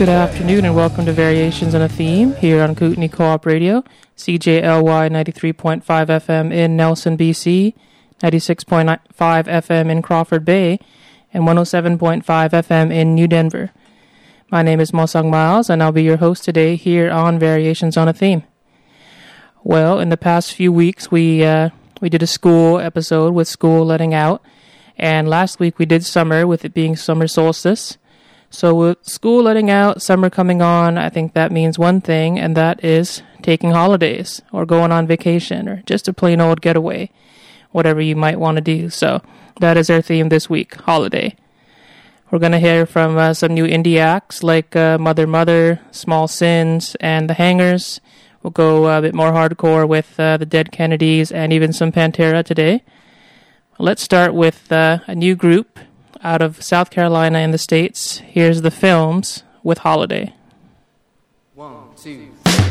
Good afternoon and welcome to Variations on a Theme here on Kootenai Co-op Radio, CJLY 93.5 FM in Nelson, BC, 96.5 FM in Crawford Bay, and 107.5 FM in New Denver. My name is Mosang Miles and I'll be your host today here on Variations on a Theme. Well, in the past few weeks we did a school episode with school letting out, and last week we did summer with it being summer solstice. So with school letting out, summer coming on, I think that means one thing, and that is taking holidays or going on vacation or just a plain old getaway, whatever you might want to do. So that is our theme this week, holiday. We're going to hear from some new indie acts like Mother Mother, Small Sins, and The Hangers. We'll go a bit more hardcore with the Dead Kennedys and even some Pantera today. Let's start with a new group out of South Carolina in the States. Here's The Films with Holiday. 1, 2,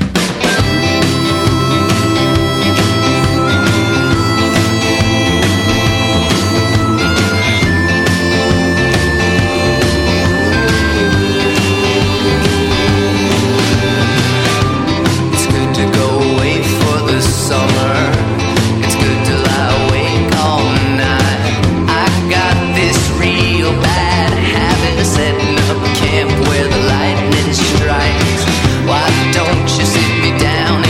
It's good to go away for the summer. It's good to lie awake all night. I got this real bad habit of setting up camp where the lightning strikes. Why don't you sit me down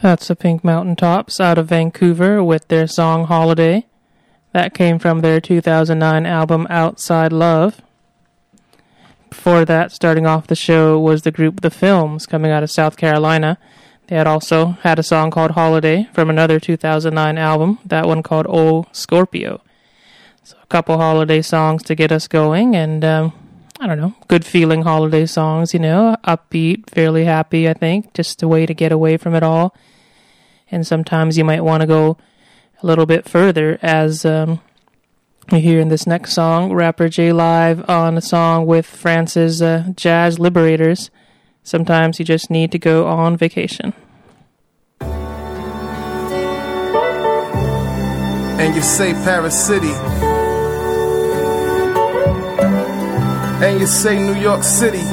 That's the Pink Mountain Tops out of Vancouver with their song Holiday. That came from their 2009 album Outside Love. Before that, starting off the show, was the group The Films coming out of South Carolina. They had also had a song called Holiday from another 2009 album, that one called Oh Scorpio. So a couple holiday songs to get us going, and I don't know, good feeling holiday songs, you know, upbeat, fairly happy, I think, just a way to get away from it all. And sometimes you might want to go a little bit further, as we hear in this next song, rapper J Live on a song with France's Jazz Liberators. Sometimes you just need to go on vacation. And you say Paris City, and you say New York City.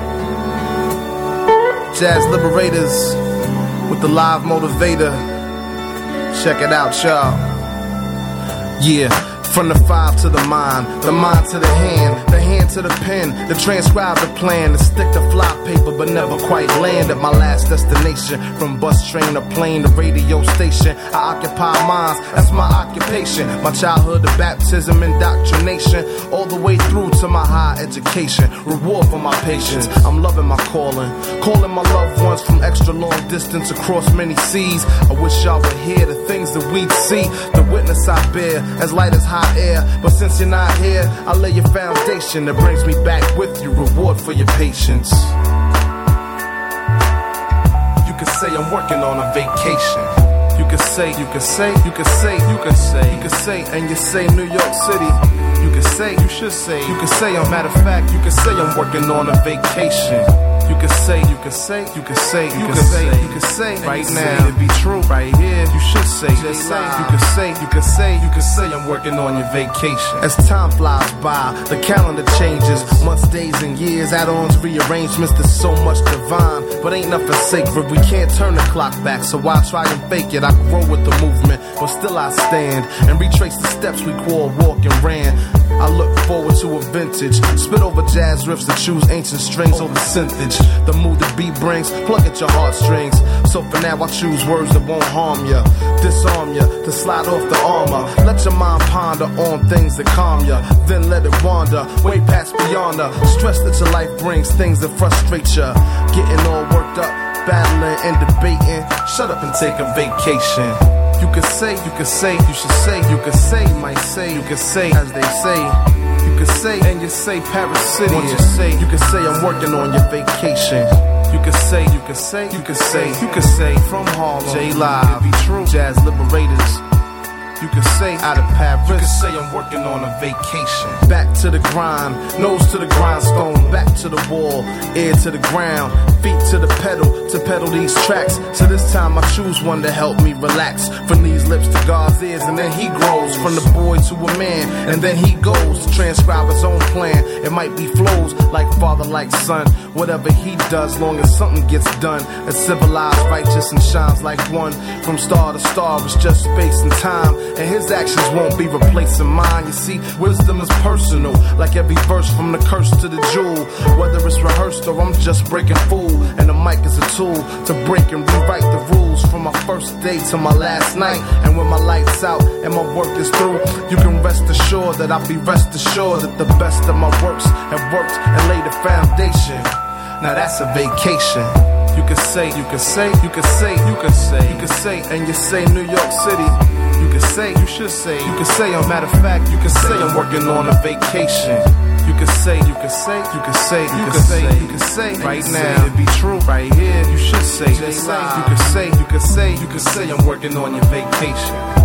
Jazz Liberators with the live motivator. Check it out, y'all. Yeah. From the 5 to the mind to the hand to the pen, to transcribe the plan, to stick to fly paper but never quite land at my last destination. From bus, train, to plane, to radio station, I occupy minds, that's my occupation. My childhood to baptism, indoctrination, all the way through to my higher education. Reward for my patience, I'm loving my calling my loved ones from extra long distance across many seas. I wish y'all would hear the things that we'd see, the witness I bear, as light as high air. But since you're not here, I'll lay your foundation that brings me back with you. Reward for your patience. You could say I'm working on a vacation. You could say, and you say New York City. You could say, you should say, you could say, matter of fact, you could say I'm working on a vacation. You could say, right now, it be true, right here, you should say, you could say, I'm working on your vacation. As time flies by, the calendar changes, months, days, and years, add-ons, rearrangements, there's so much divine, but ain't nothing sacred, we can't turn the clock back, so why try and fake it? I grow with the movement, but still I stand, and retrace the steps we called walk and ran. I look forward to a vintage, spit over jazz riffs that choose ancient strings over synthage. The mood the beat brings, plug at your heartstrings. So for now I choose words that won't harm ya, disarm ya, to slide off the armor. Let your mind ponder on things that calm ya, then let it wander, way past beyond the stress that your life brings, things that frustrate ya. Getting all worked up, battling and debating, shut up and take a vacation. You could say, you should say, might say, you could say, as they say. You could say, and you say Paris City. Once you say, you could say I'm working on your vacation. You could say, from Harlem, J Live, it be true, Jazz Liberators. You could say out of Paris. You could say I'm working on a vacation. Back to the grind, nose to the grindstone, back to the wall, ear to the ground, feet to the pedal, to pedal these tracks. So this time I choose one to help me relax. From these lips to God's ears, and then he grows. From the boy to a man, and then he goes to transcribe his own plan. It might be flows like father, like son. Whatever he does, long as something gets done. It's civilized, righteous, and shines like one. From star to star, it's just space and time. And his actions won't be replacing mine. You see, wisdom is personal, like every verse from the curse to the jewel. Whether it's rehearsed or I'm just breaking fool, and the mic is a tool to break and rewrite the rules. From my first day to my last night, and when my lights out and my work is through, you can rest assured that I'll be rest assured that the best of my works have worked and laid the foundation. Now that's a vacation. You could say, and you say New York City. You could say, you should say, you could say, matter of fact, you could say I'm working on a vacation. You could say, right now, it be true, right here, you should say, you could say I'm working on your vacation.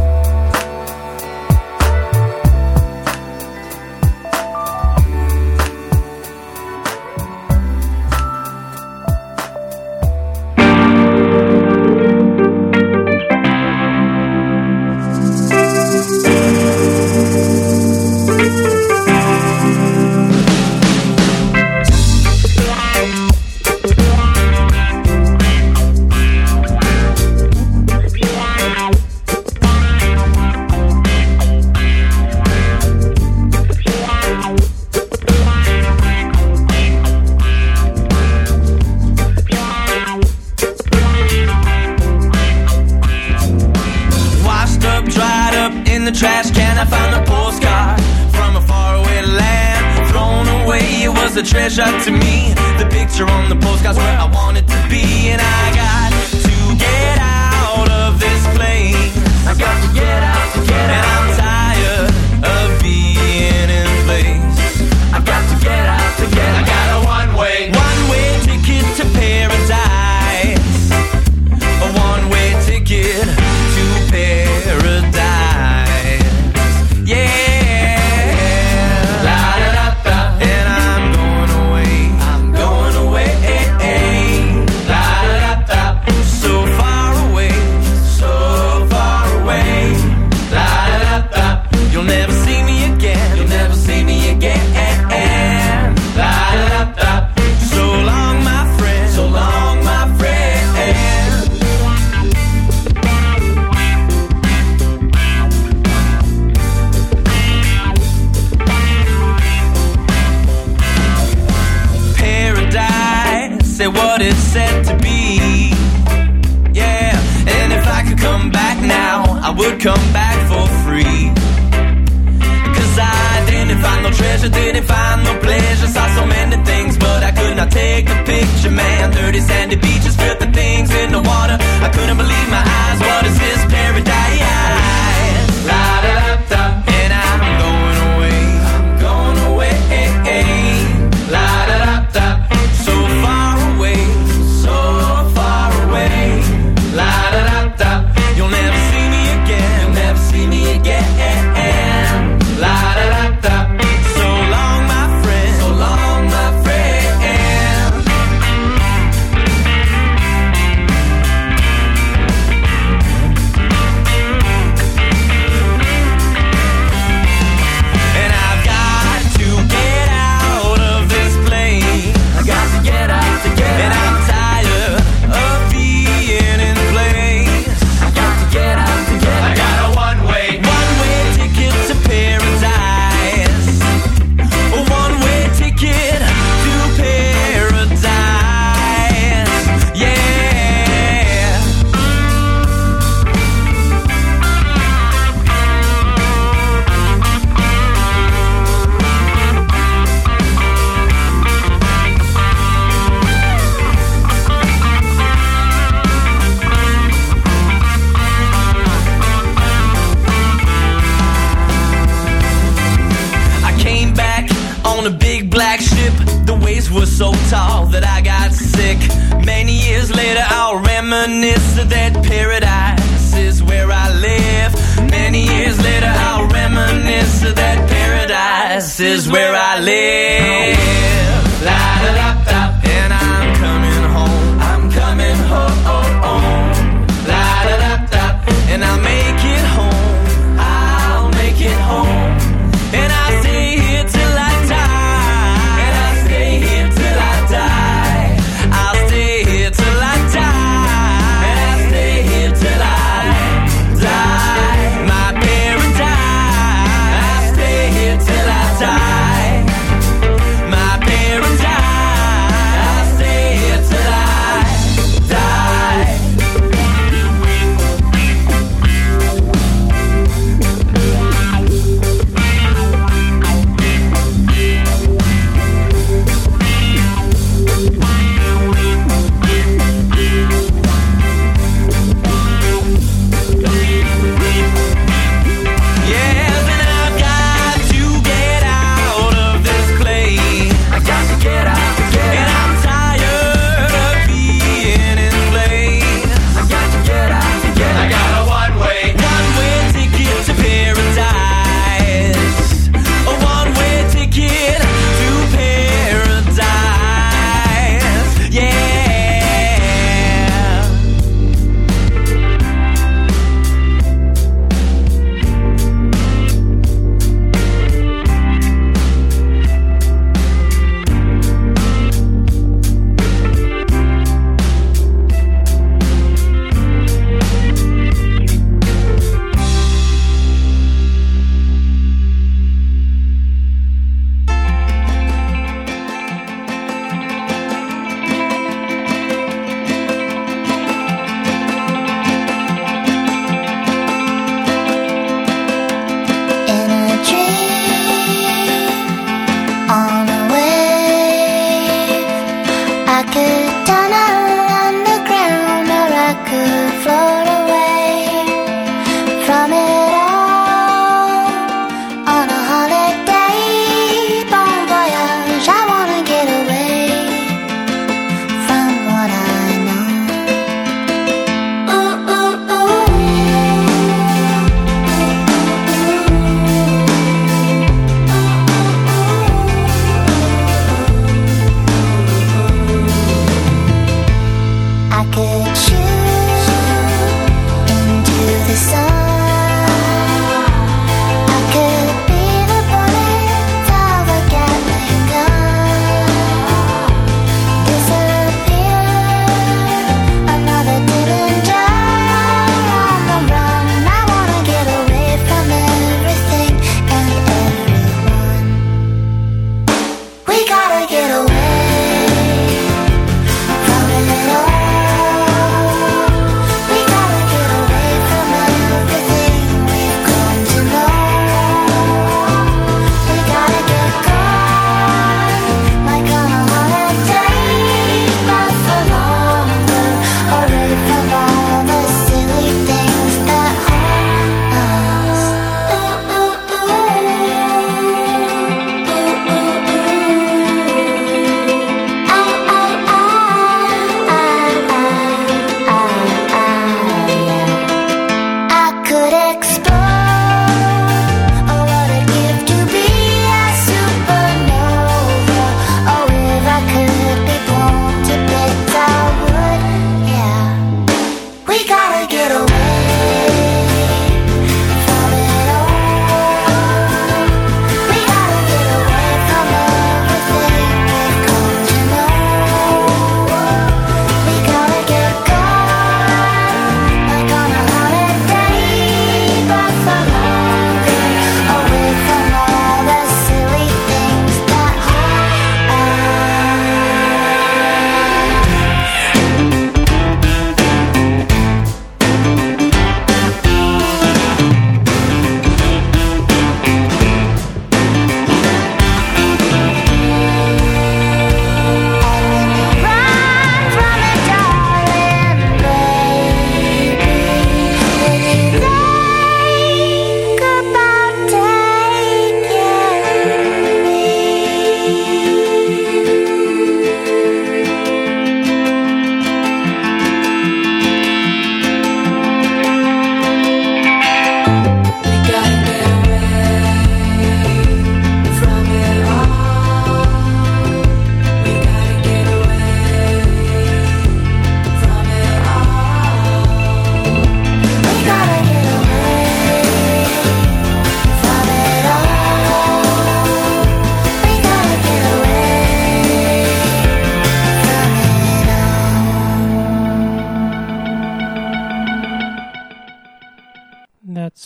a treasure to me. The picture on the postcard's where I wanted to be. And I got to get out of this place. I got to get out, to get out. And I'm tired of being in place. I got to get out, to get out. I got a one-way ticket to paradise. A one-way ticket to paradise. Yeah. What it's said to be, yeah. And if I could come back now, I would come back for free. Cause I didn't find no treasure, didn't find no pleasure. Saw so many things, but I could not take the picture, man. Dirty sandy beaches, filthy things in the water. I couldn't believe my eyes. What is this paradise? La da da da. And I'm going away. I'm going away. La da da da. So far away, so far away. La da da da. You'll never see me again. You'll never see me again. La da da da. So long, my friend. So long, my friend. And I've got to get out of this place. I got to get out, to get out. And I'm tired of being in place. I got to get out, to get out. I got a one-way ticket to paradise. A one-way ticket to paradise. Yeah. I came back on a big black ship. The waves were so tall that I got sick. Many years later I'll reminisce of that paradise is where I live. Many years later I'll reminisce of that paradise is where I live. La da da da. And I'm coming home. I'm coming home. La da da da. And I'll make it home. I'll make it home. And I'll stay here till I die. And I'll stay here till I die. I'll stay here till I die. And I'll stay here till I die. My paradise. I'll stay here till I die.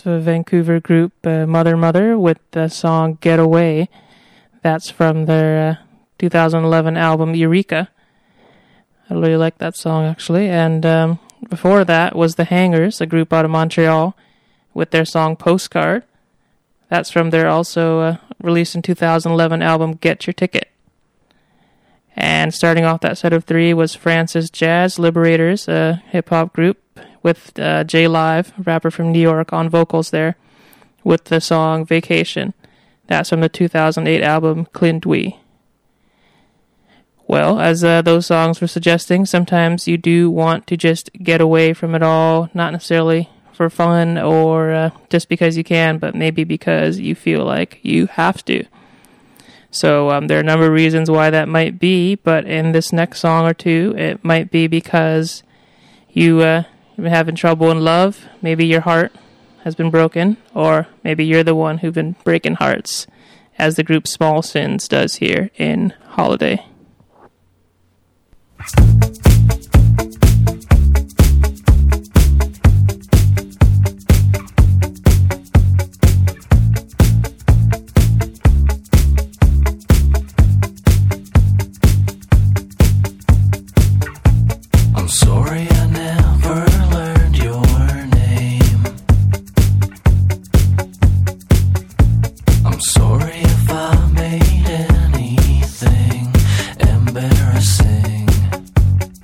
Vancouver group Mother Mother with the song Get Away. That's from their 2011 album Eureka. I really like that song, actually. And before that was The Hangers, a group out of Montreal, with their song Postcard. That's from their also released in 2011 album Get Your Ticket. And starting off that set of three was Francis Jazz Liberators, a hip-hop group, with J Live, a rapper from New York, on vocals there, with the song Vacation. That's from the 2008 album Clindwy. Well, as those songs were suggesting, sometimes you do want to just get away from it all, not necessarily for fun or just because you can, but maybe because you feel like you have to. So there are a number of reasons why that might be, but in this next song or two, it might be because you've been having trouble in love. Maybe your heart has been broken, or maybe you're the one who's been breaking hearts, as the group Small Sins does here in Holiday. I'm sorry I never learned your name. I'm sorry if I made anything embarrassing.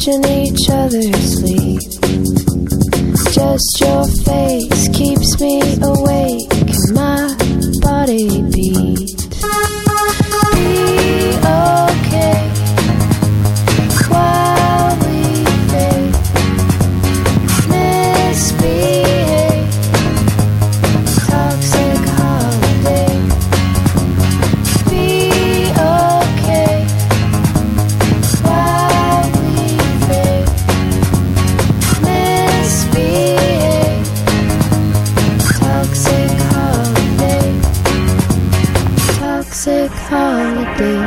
watching each other sleep. Just your face keeps me awake and my body beats. Be okay while we fade. Misbehave. Toxic holiday. Be okay while we fade. Misbehave. Toxic holiday. Toxic holiday.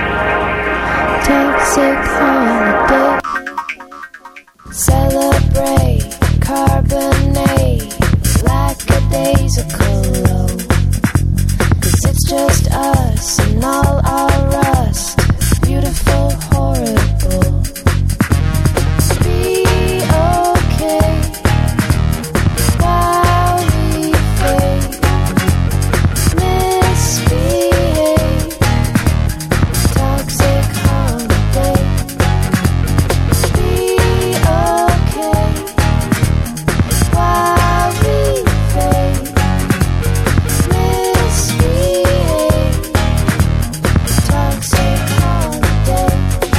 Toxic holiday. Celebrate, carbonate, lackadaisical low. 'Cause it's just us and all our rust. Beautiful, horrible. Be okay while we fade. Misbehave. Toxic holiday. Be okay while we fade. Misbehave. Toxic holiday.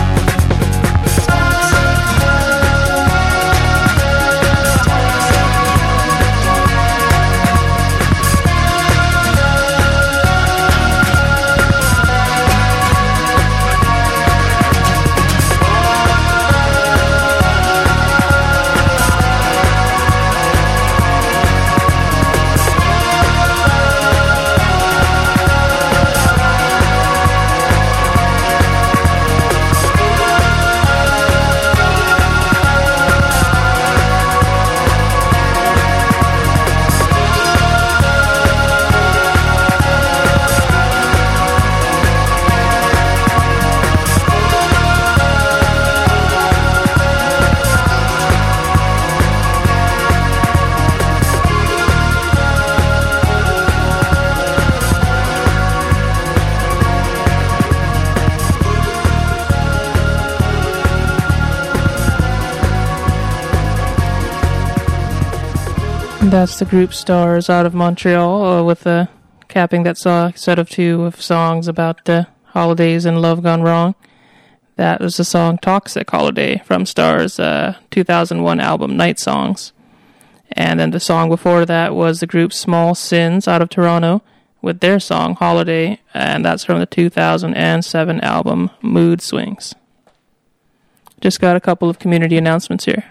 That's the group Stars out of Montreal with capping that set of two of songs about holidays and love gone wrong. That was the song Toxic Holiday from Stars' 2001 album Night Songs. And then the song before that was the group Small Sins out of Toronto with their song Holiday, and that's from the 2007 album Mood Swings. Just got a couple of community announcements here.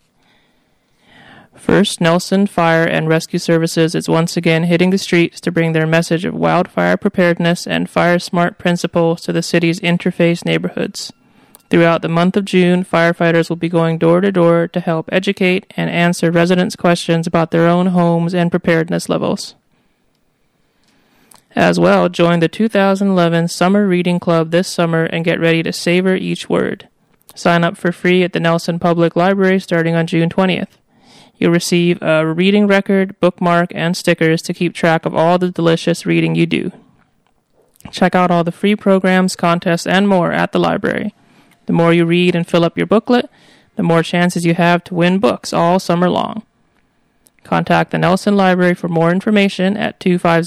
First, Nelson Fire and Rescue Services is once again hitting the streets to bring their message of wildfire preparedness and fire-smart principles to the city's interface neighborhoods. Throughout the month of June, firefighters will be going door to door to help educate and answer residents' questions about their own homes and preparedness levels. As well, join the 2011 Summer Reading Club this summer and get ready to savor each word. Sign up for free at the Nelson Public Library starting on June 20th. You'll receive a reading record, bookmark, and stickers to keep track of all the delicious reading you do. Check out all the free programs, contests, and more at the library. The more you read and fill up your booklet, the more chances you have to win books all summer long. Contact the Nelson Library for more information at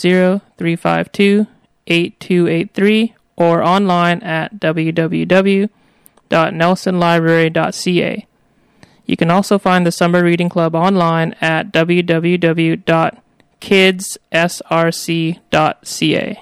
250-352-8283 or online at www.nelsonlibrary.ca. You can also find the Summer Reading Club online at www.kidssrc.ca.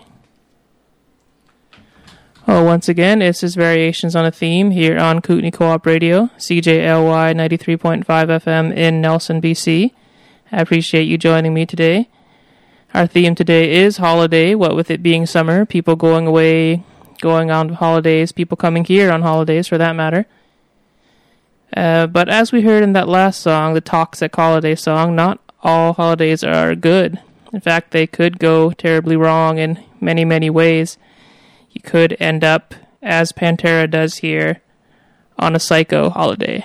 Once again, this is Variations on a Theme here on Kootenai Co-op Radio, CJLY 93.5 FM in Nelson, BC. I appreciate you joining me today. Our theme today is holiday, what with it being summer, people going away, going on holidays, people coming here on holidays for that matter. But as we heard in that last song, the Toxic Holiday song, not all holidays are good. In fact, they could go terribly wrong in many, many ways. You could end up, as Pantera does here, on a psycho holiday.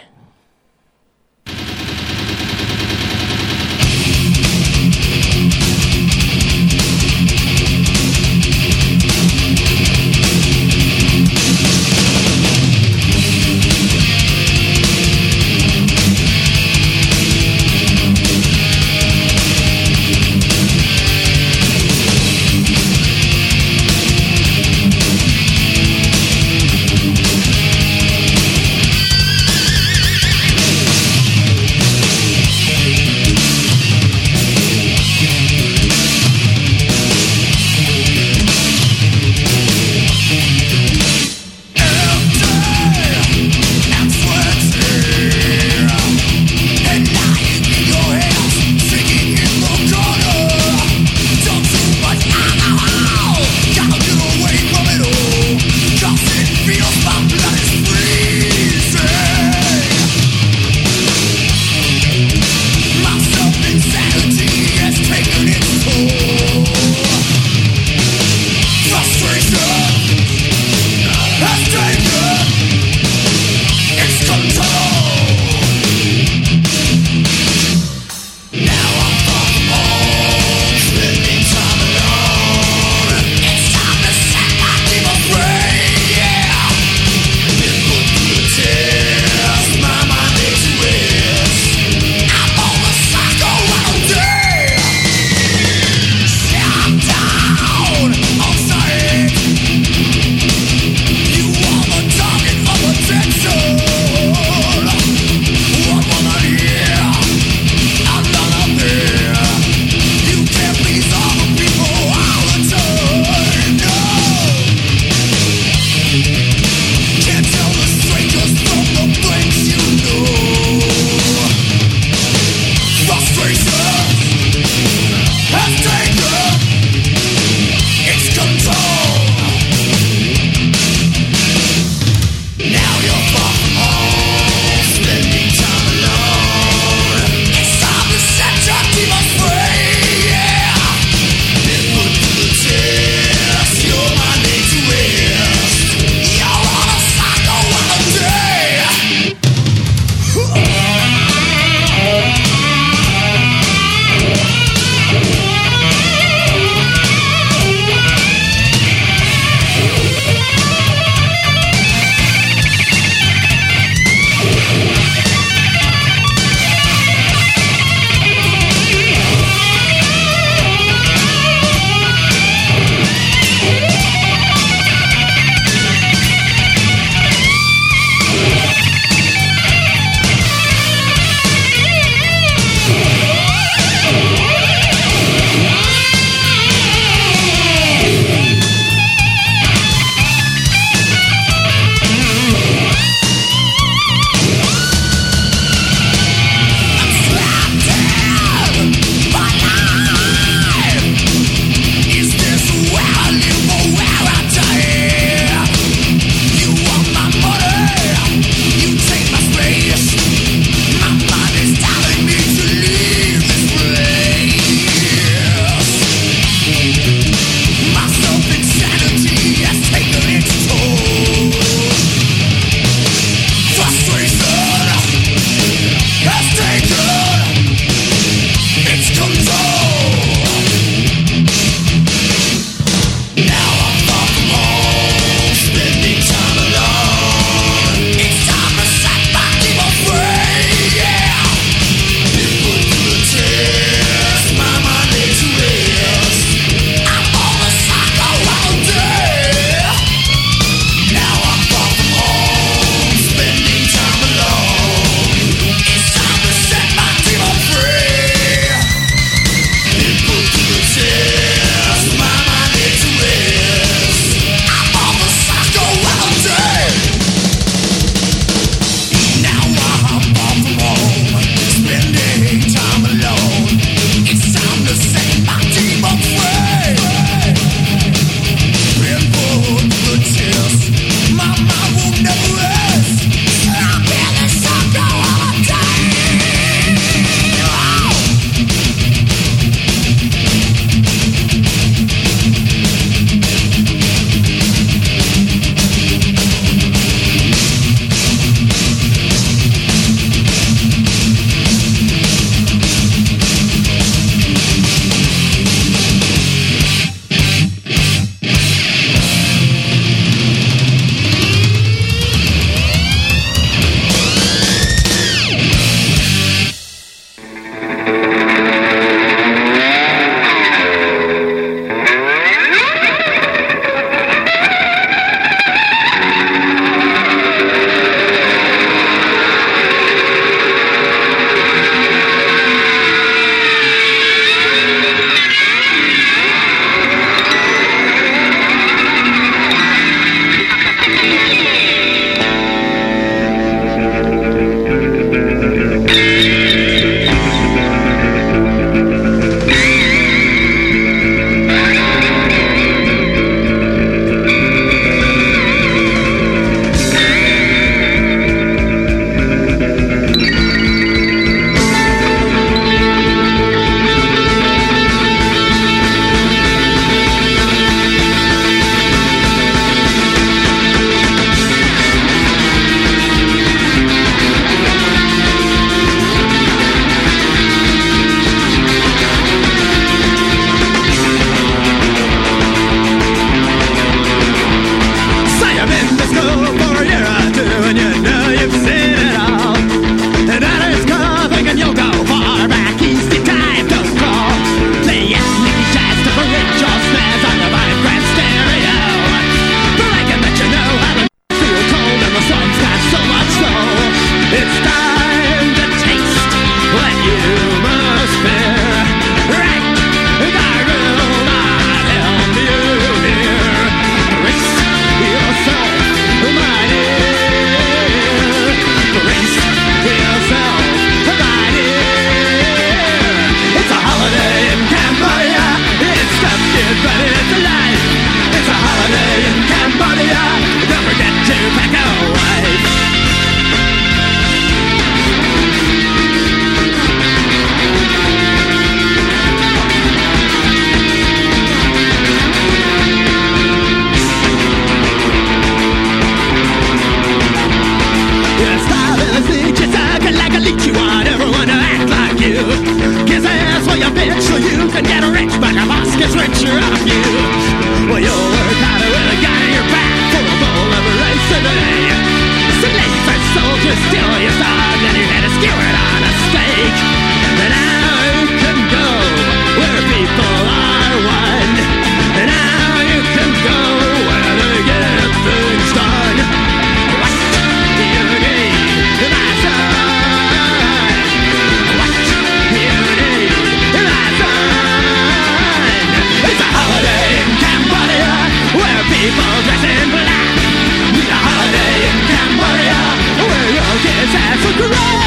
gets richer off you. Well, you'll work harder with a gun in your back for a bowl of rice a day. Some lazy soldiers steal your song and your head is skewered on a stake. And now you can go where people are one. And now you can go where they get things done. What do you need, my son? What do you need, my son? It's a holiday in Cambodia where people dress in black. It's a holiday in Cambodia where your kids have some crack.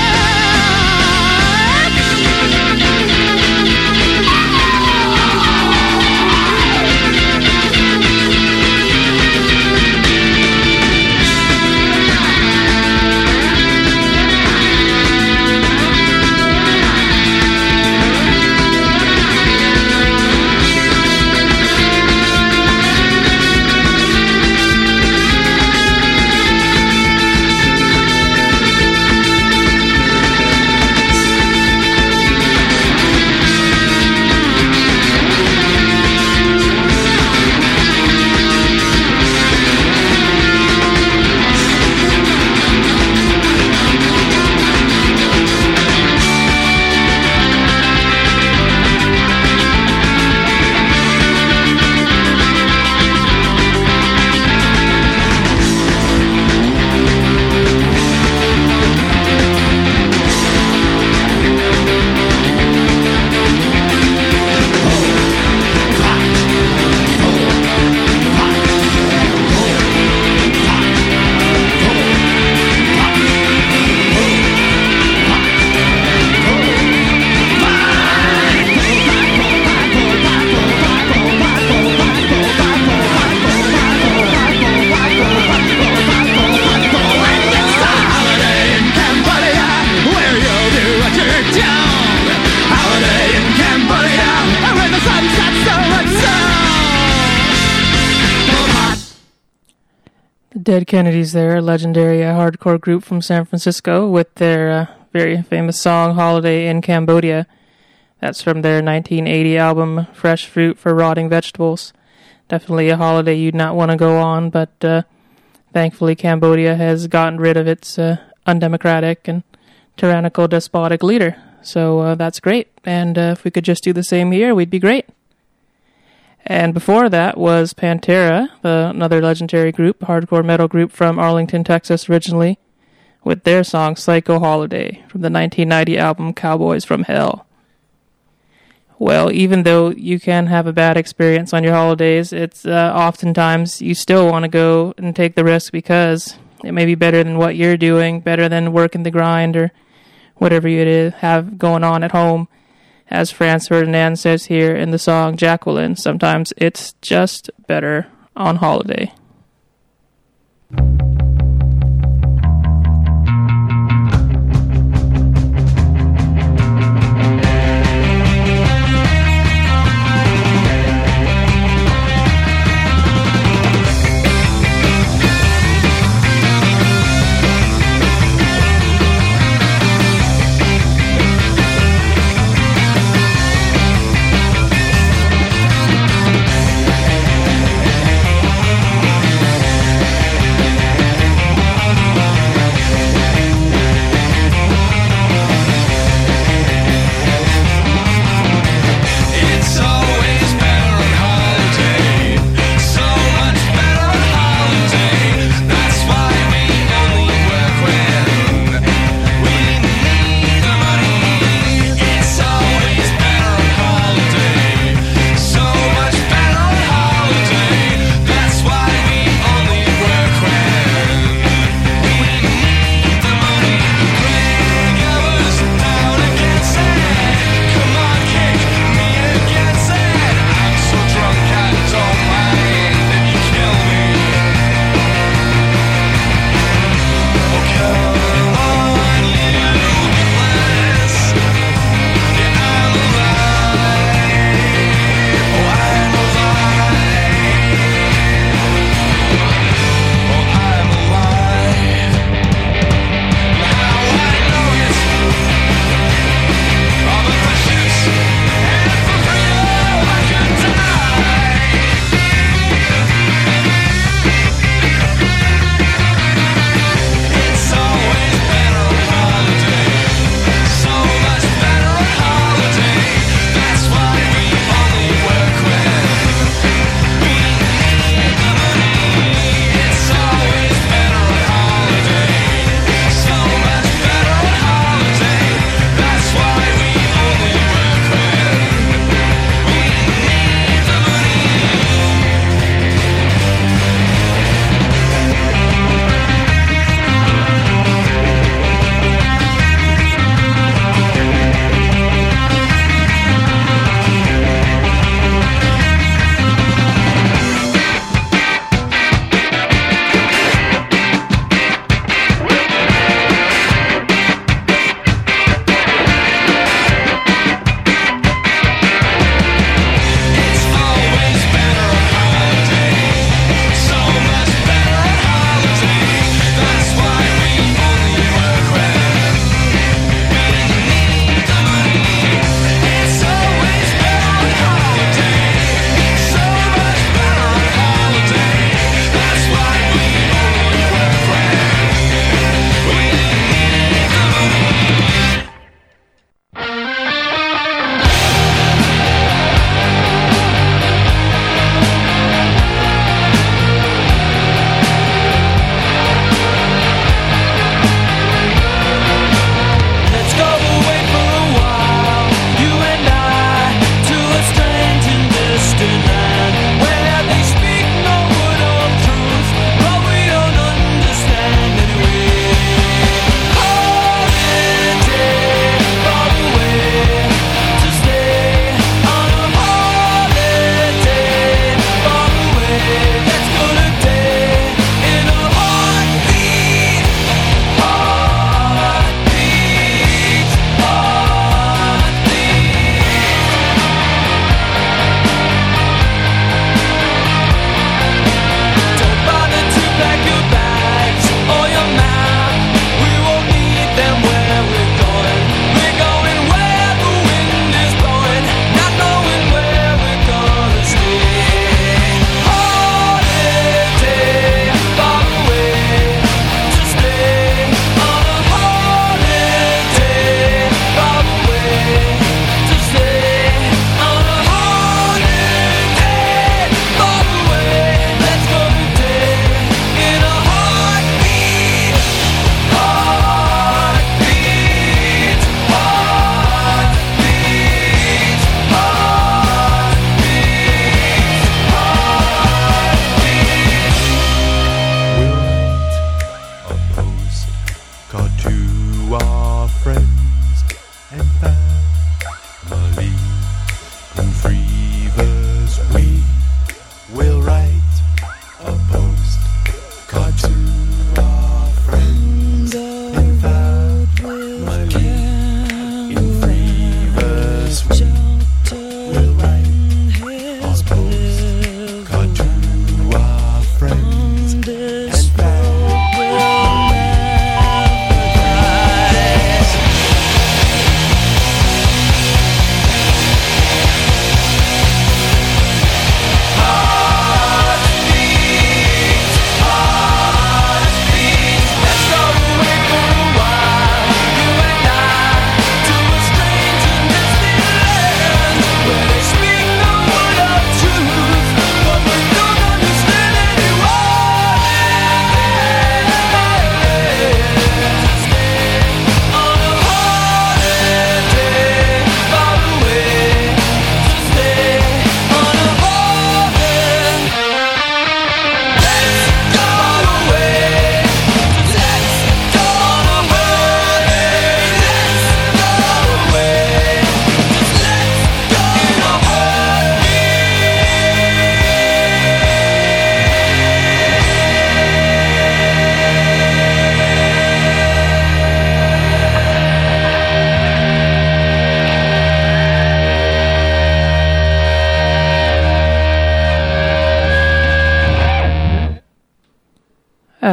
Dead Kennedys there, a legendary hardcore group from San Francisco with their very famous song Holiday in Cambodia. That's from their 1980 album Fresh Fruit for Rotting Vegetables. Definitely a holiday you'd not want to go on, but thankfully Cambodia has gotten rid of its undemocratic and tyrannical despotic leader. So that's great, and if we could just do the same here, we'd be great. And before that was Pantera, another legendary group, hardcore metal group from Arlington, Texas originally, with their song Psycho Holiday from the 1990 album Cowboys from Hell. Well, even though you can have a bad experience on your holidays, it's oftentimes you still want to go and take the risk because it may be better than what you're doing, better than working the grind or whatever you have going on at home. As Franz Ferdinand says here in the song Jacqueline, sometimes it's just better on holiday.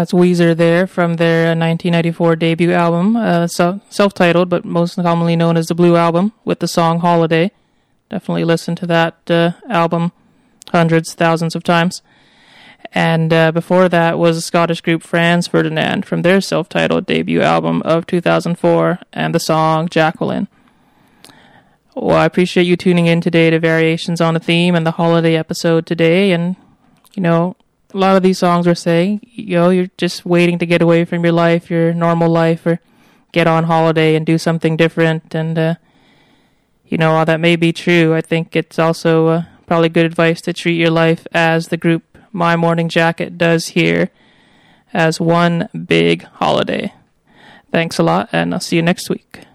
That's Weezer there from their 1994 debut album, self-titled, but most commonly known as the Blue Album, with the song Holiday. Definitely listen to that album hundreds, thousands of times. And before that was the Scottish group Franz Ferdinand from their self-titled debut album of 2004 and the song Jacqueline. Well, I appreciate you tuning in today to Variations on a Theme and the holiday episode today. And, you know, a lot of these songs are saying, you know, you're just waiting to get away from your life, your normal life, or get on holiday and do something different. And, you know, while that may be true, I think it's also probably good advice to treat your life as the group My Morning Jacket does here, as one big holiday. Thanks a lot, and I'll see you next week.